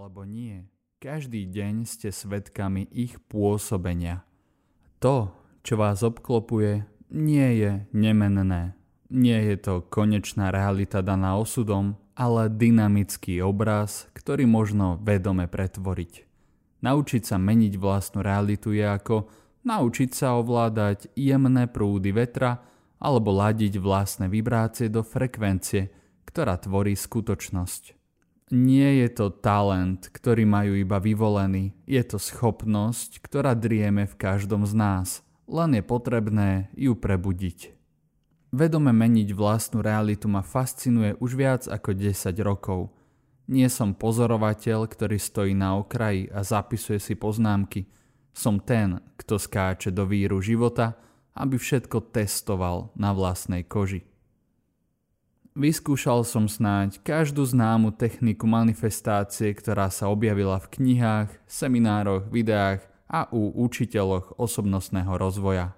alebo nie, každý deň ste svedkami ich pôsobenia. To, čo vás obklopuje, nie je nemenné. Nie je to konečná realita daná osudom, ale dynamický obraz, ktorý možno vedome pretvoriť. Naučiť sa meniť vlastnú realitu je ako naučiť sa ovládať jemné prúdy vetra alebo ladiť vlastné vibrácie do frekvencie, ktorá tvorí skutočnosť. Nie je to talent, ktorý majú iba vyvolení, je to schopnosť, ktorá drieme v každom z nás, len je potrebné ju prebudiť. Vedome meniť vlastnú realitu ma fascinuje už viac ako 10 rokov. Nie som pozorovateľ, ktorý stojí na okraji a zapisuje si poznámky. Som ten, kto skáče do víru života, aby všetko testoval na vlastnej koži. Vyskúšal som snáď každú známu techniku manifestácie, ktorá sa objavila v knihách, seminároch, videách a u učiteľoch osobnostného rozvoja.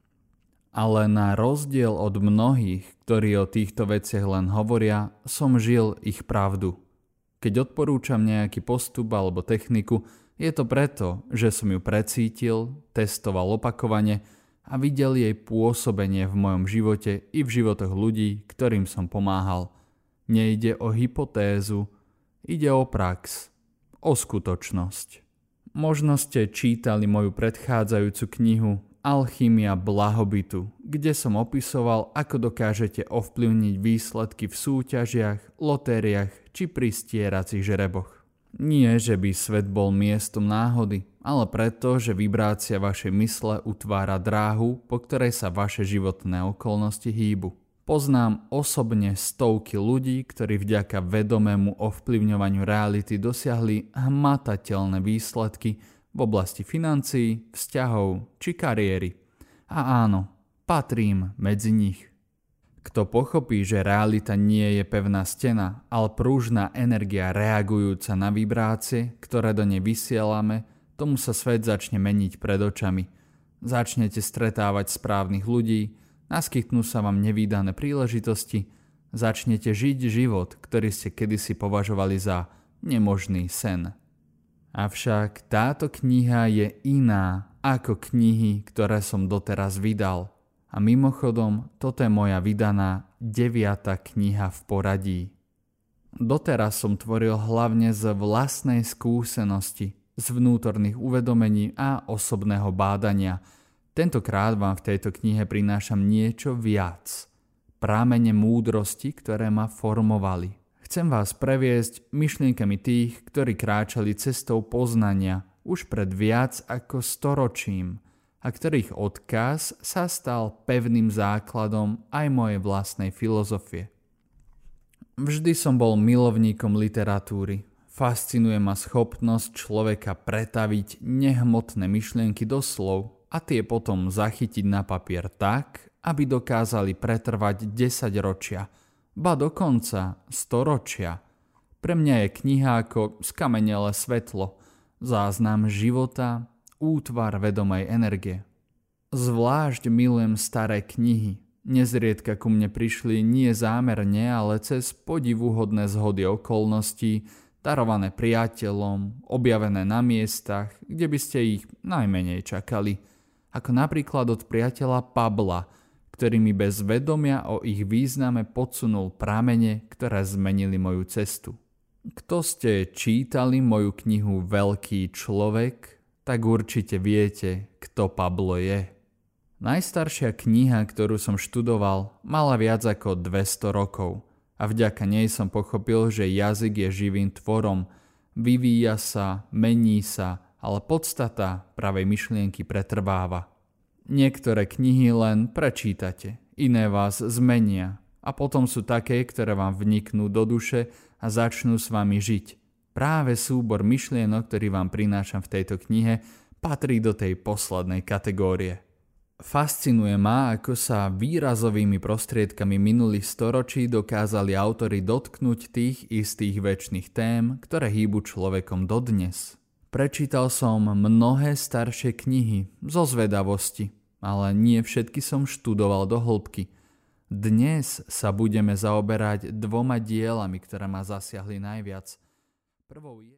Ale na rozdiel od mnohých, ktorí o týchto veciach len hovoria, som žil ich pravdu. Keď odporúčam nejaký postup alebo techniku, je to preto, že som ju precítil, testoval opakovane a videl jej pôsobenie v mojom živote i v životoch ľudí, ktorým som pomáhal. Nejde o hypotézu, ide o prax, o skutočnosť. Možno ste čítali moju predchádzajúcu knihu Alchymia blahobytu, kde som opisoval, ako dokážete ovplyvniť výsledky v súťažiach, lotériách či pri stieracích žreboch. Nie, že by svet bol miestom náhody, ale preto, že vibrácia vašej mysle utvára dráhu, po ktorej sa vaše životné okolnosti hýbu. Poznám osobne stovky ľudí, ktorí vďaka vedomému ovplyvňovaniu reality dosiahli hmatateľné výsledky v oblasti financií, vzťahov či kariéry. A áno, patrím medzi nich. Kto pochopí, že realita nie je pevná stena, ale prúžna energia reagujúca na vibrácie, ktoré do nej vysielame, tomu sa svet začne meniť pred očami. Začnete stretávať správnych ľudí, naskytnú sa vám nevídané príležitosti, začnete žiť život, ktorý ste kedysi považovali za nemožný sen. Avšak táto kniha je iná ako knihy, ktoré som doteraz vydal. A mimochodom, toto je moja vydaná 9. kniha v poradí. Doteraz som tvoril hlavne z vlastnej skúsenosti, z vnútorných uvedomení a osobného bádania. Tentokrát vám v tejto knihe prinášam niečo viac. Prámene múdrosti, ktoré ma formovali. Chcem vás previesť myšlienkami tých, ktorí kráčali cestou poznania už pred viac ako storočím, a ktorých odkaz sa stal pevným základom aj mojej vlastnej filozofie. Vždy som bol milovníkom literatúry. Fascinuje ma schopnosť človeka pretaviť nehmotné myšlienky do slov a tie potom zachytiť na papier tak, aby dokázali pretrvať 10 ročia, ba dokonca 100 ročia. Pre mňa je kniha ako skamenelé svetlo, záznam života, útvar vedomej energie. Zvlášť milujem staré knihy. Nezriedka ku mne prišli nie zámerne, ale cez podivuhodné zhody okolností, darované priateľom, objavené na miestach, kde by ste ich najmenej čakali. Ako napríklad od priateľa Pabla, ktorý mi bez vedomia o ich význame podsunul pramene, ktoré zmenili moju cestu. Kto ste čítali moju knihu Veľký človek, tak určite viete, kto Pablo je. Najstaršia kniha, ktorú som študoval, mala viac ako 200 rokov a vďaka nej som pochopil, že jazyk je živým tvorom, vyvíja sa, mení sa, ale podstata pravej myšlienky pretrváva. Niektoré knihy len prečítate, iné vás zmenia a potom sú také, ktoré vám vniknú do duše a začnú s vami žiť. Práve súbor myšlienok, ktorý vám prinášam v tejto knihe, patrí do tej poslednej kategórie. Fascinuje ma, ako sa výrazovými prostriedkami minulých storočí dokázali autori dotknúť tých istých večných tém, ktoré hýbu človekom dodnes. Prečítal som mnohé staršie knihy zo zvedavosti, ale nie všetky som študoval do hĺbky. Dnes sa budeme zaoberať 2 dielami, ktoré ma zasiahli najviac. Prvou je